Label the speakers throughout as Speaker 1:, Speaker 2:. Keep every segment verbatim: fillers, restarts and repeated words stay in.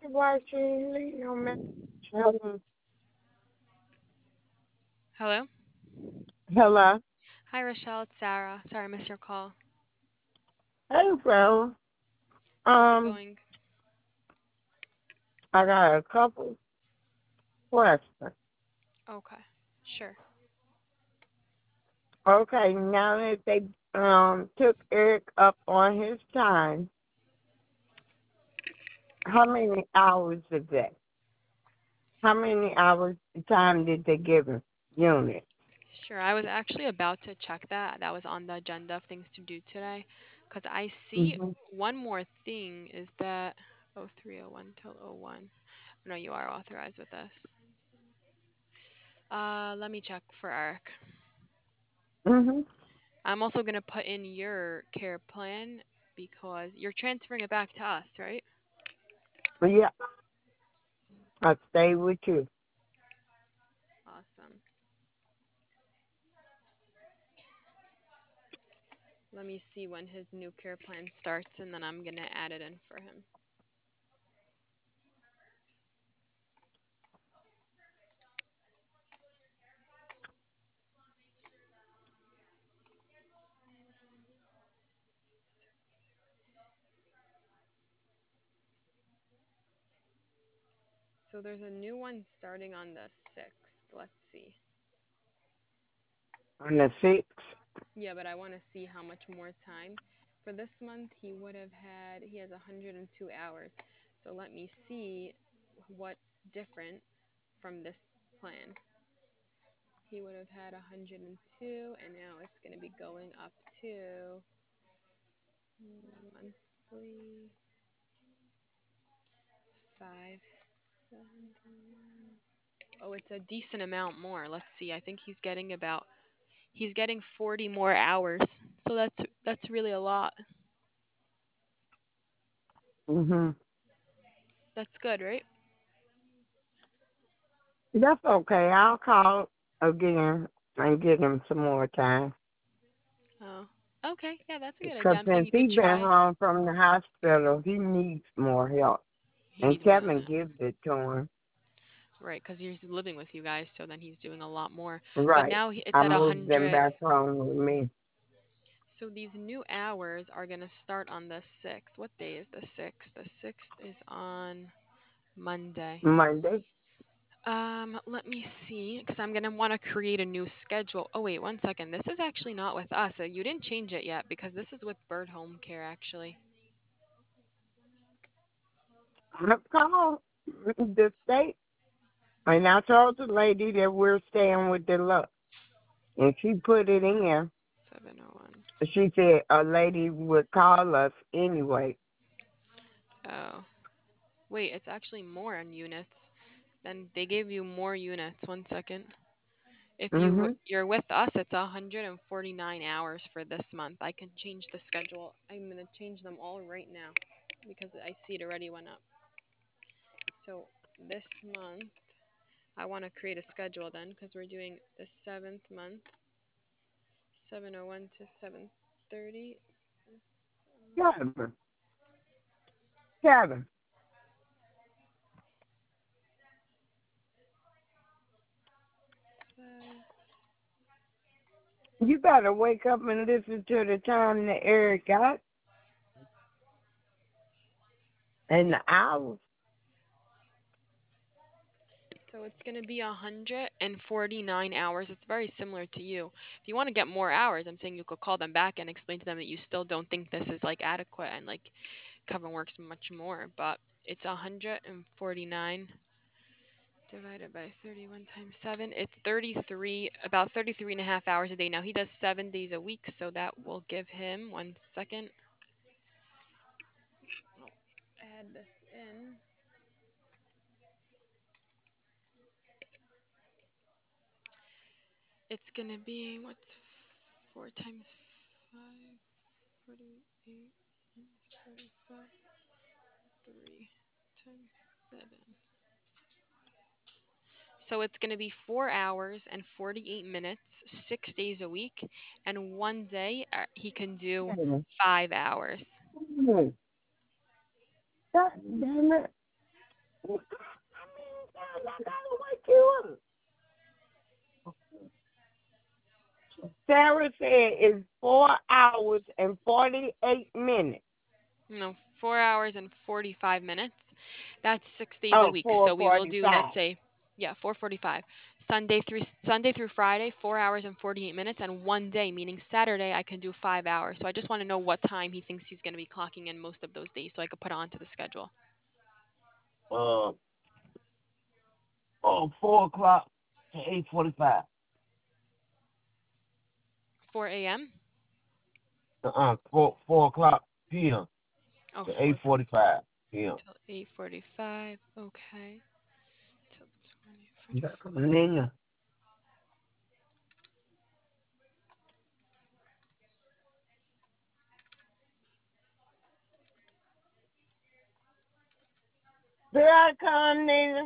Speaker 1: why she ain't leave no message. Hello.
Speaker 2: Hello?
Speaker 1: Hello.
Speaker 2: Hi, Rochelle. It's Sarah. Sorry, I missed your call.
Speaker 1: Hey, bro.
Speaker 2: How's it
Speaker 1: Um,
Speaker 2: going?
Speaker 1: I got a couple questions.
Speaker 2: Okay. Sure.
Speaker 1: Okay, now that they um took Eric up on his time, how many hours a day? How many hours time did they give him? Unit.
Speaker 2: Sure. I was actually about to check that. That was on the agenda of things to do today. Because I see
Speaker 1: Mhm.
Speaker 2: one more thing is that oh three oh one till oh one. No, you are authorized with this. Uh, let me check for Eric.
Speaker 1: Mhm.
Speaker 2: I'm also going to put in your care plan because you're transferring it back to us, right?
Speaker 1: Yeah, I stay with you.
Speaker 2: Awesome. Let me see when his new care plan starts and then I'm going to add it in for him. So there's a new one starting on the sixth. Let's see.
Speaker 1: On the sixth.
Speaker 2: Yeah, but I want to see how much more time. For this month, he would have had, he has one hundred two hours. So let me see what's different from this plan. He would have had one hundred two, and now it's going to be going up to monthly five seventy-one. Oh, it's a decent amount more. Let's see. I think he's getting about he's getting forty more hours. So that's that's really a lot.
Speaker 1: Mhm.
Speaker 2: That's good, right?
Speaker 1: That's okay. I'll call again and get him some more time.
Speaker 2: Oh. Okay. Yeah, that's a good idea.
Speaker 1: Because
Speaker 2: I'm saying
Speaker 1: since
Speaker 2: you
Speaker 1: he
Speaker 2: could
Speaker 1: been
Speaker 2: try.
Speaker 1: home from the hospital, he needs more help.
Speaker 2: He
Speaker 1: And
Speaker 2: needs more than
Speaker 1: Kevin
Speaker 2: that.
Speaker 1: gives it to him.
Speaker 2: Right, cuz he's living with you guys, so then he's doing a lot more. But
Speaker 1: Right.
Speaker 2: now he- it's
Speaker 1: I
Speaker 2: at
Speaker 1: moved them
Speaker 2: one hundred.
Speaker 1: back home with me
Speaker 2: So these new hours are going to start on the sixth. What day is the sixth? The sixth is on Monday.
Speaker 1: Monday.
Speaker 2: Um, let me see, because I'm gonna want to create a new schedule. Oh wait, one second. This is actually not with us. Uh, you didn't change it yet because this is with Bird Home Care actually.
Speaker 1: I called the state and I told the lady that we're staying with the luck. And she put it in.
Speaker 2: seven oh one.
Speaker 1: She said a lady would call us anyway.
Speaker 2: Oh, wait, it's actually more on units. Then they gave you more units. One second. If you w-
Speaker 1: Mhm.
Speaker 2: you're with us, it's one hundred forty-nine hours for this month. I can change the schedule. I'm gonna change them all right now because I see it already went up. So this month, I want to create a schedule then because we're doing the seventh month, seven oh one to seven thirty.
Speaker 1: Kevin. Kevin. You gotta wake up and listen to the time that Eric got and the hours.
Speaker 2: So it's going to be one hundred forty-nine hours. It's very similar to you. If you want to get more hours, I'm saying you could call them back and explain to them that you still don't think this is like adequate and like Kevin works much more, but it's one hundred forty-nine divided by thirty-one times seven. It's thirty-three, about thirty-three and a half hours a day. Now he does seven days a week, so that will give him one second. I'll add this in. It's gonna be what's four times five, forty-eight, forty-five, three times seven. So it's gonna be four hours and forty-eight minutes, six days a week, and one day uh, he can do
Speaker 1: Kevin.
Speaker 2: five hours.
Speaker 1: God damn it. I mean, I gotta wake you up. Sarah said it's four hours and forty-eight minutes.
Speaker 2: No, four hours and forty-five minutes. That's six days a
Speaker 1: Oh,
Speaker 2: week.
Speaker 1: four
Speaker 2: So we will do, let's
Speaker 1: forty-five.
Speaker 2: say, yeah, four forty-five. Sunday through Sunday through Friday, four hours and forty-eight minutes, and one day, meaning Saturday, I can do five hours. So I just want to know what time he thinks he's going to be clocking in most of those days, so I could put it onto the schedule.
Speaker 3: Uh, oh, four o'clock to eight forty-five.
Speaker 2: four a m.
Speaker 3: Uh-uh, four four o'clock p m
Speaker 2: Oh,
Speaker 3: to
Speaker 2: four
Speaker 3: eight forty-five p m.
Speaker 2: till eight forty-five. Okay. Till
Speaker 1: Nina. Here I come, Nina.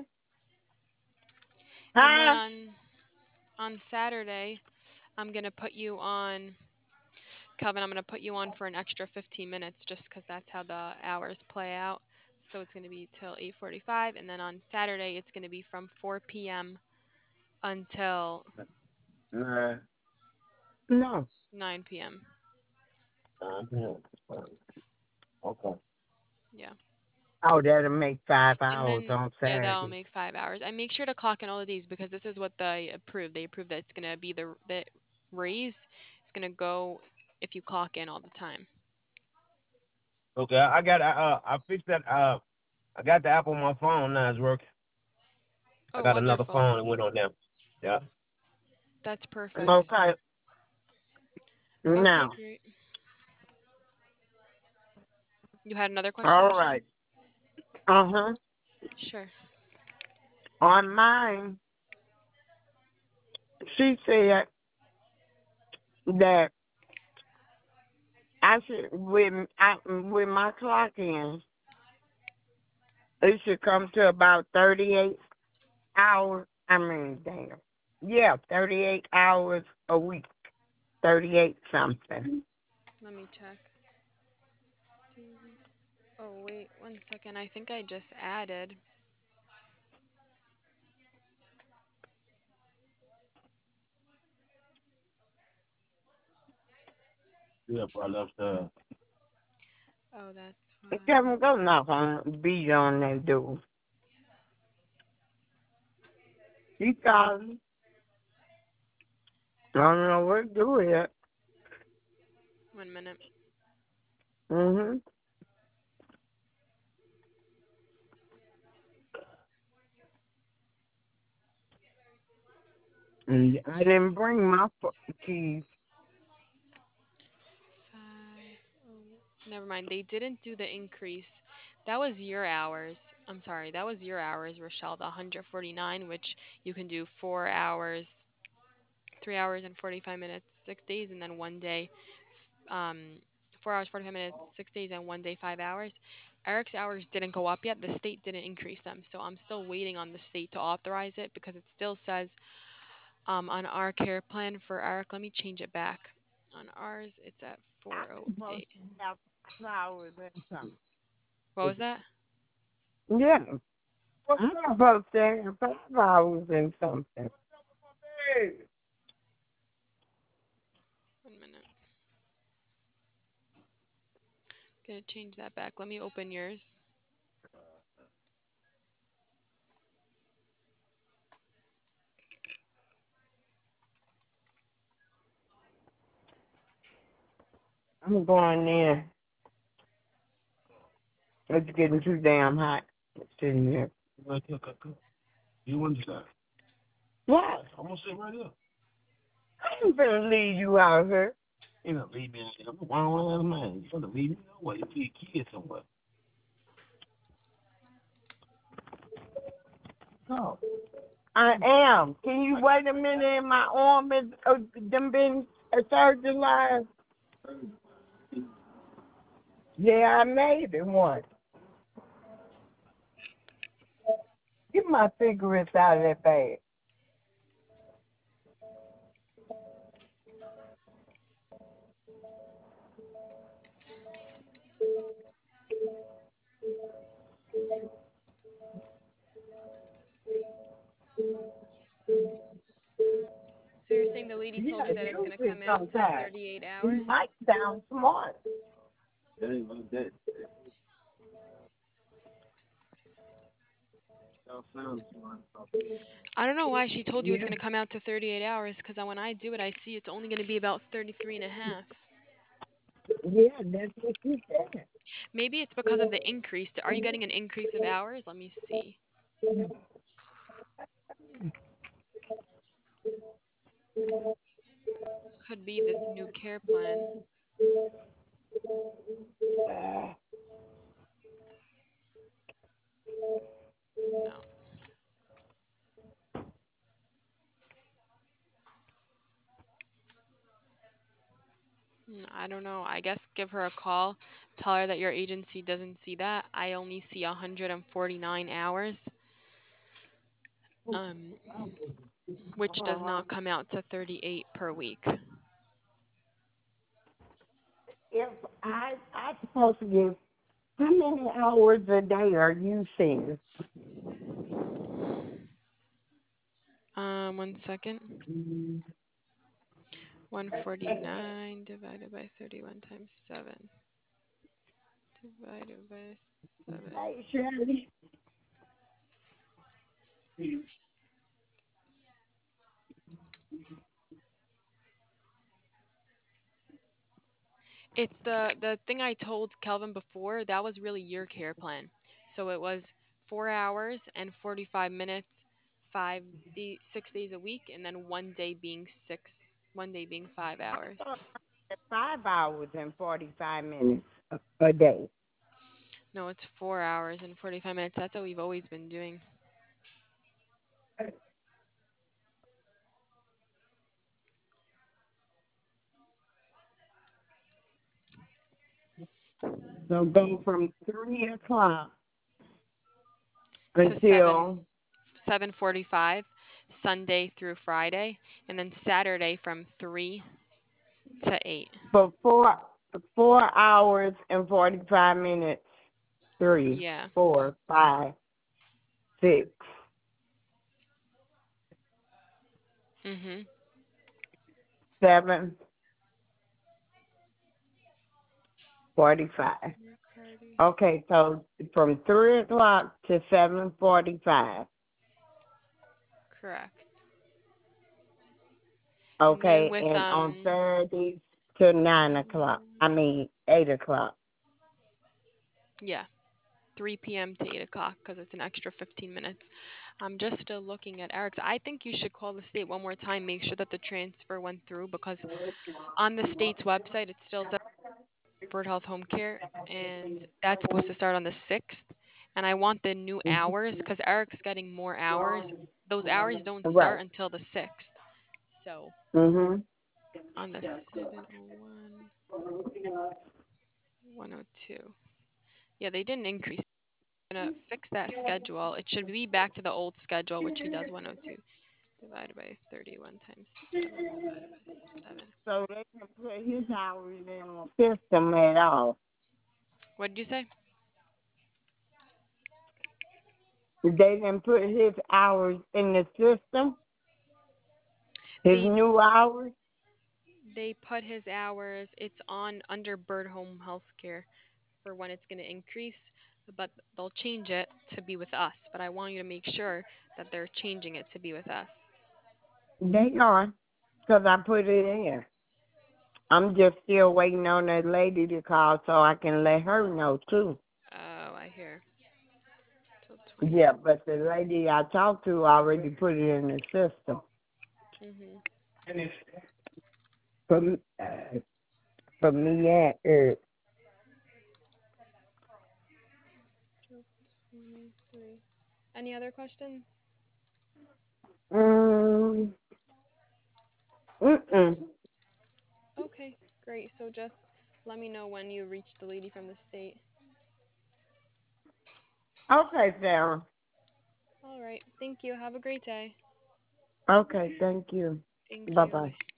Speaker 2: And then
Speaker 1: Huh?
Speaker 2: on on Saturday, I'm gonna put you on, Calvin. I'm gonna put you on for an extra fifteen minutes, just because that's how the hours play out. So it's gonna be till eight forty-five, and then on Saturday it's gonna be from four p m until
Speaker 3: Nah.
Speaker 1: No.
Speaker 2: nine p m.
Speaker 3: Uh, yeah. Okay.
Speaker 2: Yeah.
Speaker 1: Oh, that'll make five
Speaker 2: And
Speaker 1: hours
Speaker 2: then
Speaker 1: on
Speaker 2: yeah, that'll
Speaker 1: Saturday.
Speaker 2: make five hours. I make sure to clock in all of these because this is what they approved. They approved that it's gonna be the the raise. It's gonna go if you clock in all the time.
Speaker 3: Okay, I got uh I fixed that uh I got the app on my phone now, it's working. I
Speaker 2: Oh,
Speaker 3: got another
Speaker 2: wonderful.
Speaker 3: phone that went on there. Yeah.
Speaker 2: That's perfect.
Speaker 1: Okay.
Speaker 2: Okay,
Speaker 1: Now,
Speaker 2: great. You had another question,
Speaker 1: all
Speaker 2: Michelle?
Speaker 1: right. Uh huh.
Speaker 2: Sure.
Speaker 1: On mine, she said that I should, with, I, with my clock in, it should come to about thirty-eight hours. I mean, damn. Yeah, thirty-eight hours a week. thirty-eight something.
Speaker 2: Let me check. Oh, wait, one second. I think I just added.
Speaker 3: Yeah, bro, I love the
Speaker 2: Oh, that's why.
Speaker 1: Kevin, go knock on, beat on that door. He calling. I don't know what to do yet.
Speaker 2: One minute.
Speaker 1: Mhm. And I didn't bring my fo- keys.
Speaker 2: Five. Oh, never mind. They didn't do the increase. That was your hours. I'm sorry. That was your hours, Rochelle. The one hundred forty-nine, which you can do four hours, three hours and forty-five minutes, six days, and then one day. Um, four hours, forty-five minutes, six days, and one day, five hours. Eric's hours didn't go up yet. The state didn't increase them, so I'm still waiting on the state to authorize it because it still says um, on our care plan for Eric. Let me change it back. On ours, it's at
Speaker 1: I'm supposed
Speaker 2: four oh eight.
Speaker 1: to have flowers and something.
Speaker 2: What was that?
Speaker 1: Yeah. I'm supposed to have flowers and something.
Speaker 2: One minute. Gonna change that back. Let me open yours.
Speaker 1: I'm going in. It's getting too damn hot. It's sitting here.
Speaker 3: You want to start?
Speaker 1: What?
Speaker 3: I'm gonna sit right here.
Speaker 1: I ain't gonna leave you out here.
Speaker 3: You know, leave me out here. I'm a wild ass man. You gonna leave me nowhere. You leave kids somewhere. No.
Speaker 1: I am. Can you wait a minute? My arm is uh, them been uh, surgerized. Yeah, I made it once. Get my cigarettes out of that bag.
Speaker 2: the lady
Speaker 1: Yeah,
Speaker 2: told you that it's going to
Speaker 1: usually
Speaker 2: come out to
Speaker 1: sometimes.
Speaker 2: thirty-eight
Speaker 1: He
Speaker 2: hours?
Speaker 1: might sound smart.
Speaker 2: I don't know why she told you it's
Speaker 1: Yeah.
Speaker 2: going to come out to thirty-eight hours, because when I do it, I see it's only going to be about thirty-three and a half.
Speaker 1: Yeah, that's what she said.
Speaker 2: Maybe it's because of the increase. Are you getting an increase of hours? Let me see. Could be this new care plan.
Speaker 1: Uh,
Speaker 2: No. Mm, I don't know. I guess give her a call. Tell her that your agency doesn't see that. I only see one hundred forty-nine hours, um, which does not come out to thirty-eight per week.
Speaker 1: if I I supposed to give how many hours a day are you seeing?
Speaker 2: Um, one second. one forty-nine divided by thirty-one times seven. Divided by seven.
Speaker 1: Hey, Shirley.
Speaker 2: It's the the thing I told Kelvin before, that was really your care plan. So it was four hours and forty-five minutes, five day, six days a week, and then one day being six, one day being five hours.
Speaker 1: Five hours and forty-five minutes a, a day.
Speaker 2: No, it's four hours and forty-five minutes. That's what we've always been doing.
Speaker 1: So go from three o'clock
Speaker 2: To seven,
Speaker 1: until
Speaker 2: seven forty-five, Sunday through Friday, and then Saturday from three to eight.
Speaker 1: for four four hours and forty-five minutes. Three,
Speaker 2: Yeah.
Speaker 1: four, five, six,
Speaker 2: Mhm.
Speaker 1: seven, forty-five. Okay, so from three o'clock to seven forty-five.
Speaker 2: Correct. And then
Speaker 1: Okay,
Speaker 2: with
Speaker 1: and on
Speaker 2: um
Speaker 1: Saturdays to nine o'clock. I mean eight o'clock.
Speaker 2: yeah, three p m to eight o'clock because it's an extra fifteen minutes. I'm just still looking at Eric's. I think you should call the state one more time, make sure that the transfer went through, because on the state's website it still says Bird Health Home Care, and that's supposed to start on the sixth. And I want the new hours because Eric's getting more hours. Those hours don't
Speaker 1: Right.
Speaker 2: start until the sixth. So
Speaker 1: Mhm.
Speaker 2: on the seven oh one, one oh two. Yeah, they didn't increase. I'm gonna fix that schedule. It should be back to the old schedule, which he does one oh two divided by thirty-one times seven divided by seven.
Speaker 1: So they can put his hours in the system at all.
Speaker 2: What did you say?
Speaker 1: They can put his hours in the system. His
Speaker 2: They
Speaker 1: new hours.
Speaker 2: they put his hours. It's on under Bird Home Healthcare for when it's going to increase, but they'll change it to be with us. But I want you to make sure that they're changing it to be with us.
Speaker 1: They are, because I put it in. I'm just still waiting on that lady to call so I can let her know too.
Speaker 2: Oh, I hear. Till
Speaker 1: Yeah,
Speaker 2: twenty.
Speaker 1: but the lady I talked to already put it in the system.
Speaker 2: Mhm.
Speaker 1: For me, uh, for me and Eric.
Speaker 2: twenty-three. Any other questions?
Speaker 1: Mm, mm-mm.
Speaker 2: Okay, great. So just let me know when you reach the lady from the state.
Speaker 1: Okay, Sarah.
Speaker 2: All right. Thank you. Have a great day.
Speaker 1: Okay, thank you.
Speaker 2: Thank you.
Speaker 1: Bye-bye.
Speaker 2: Bye.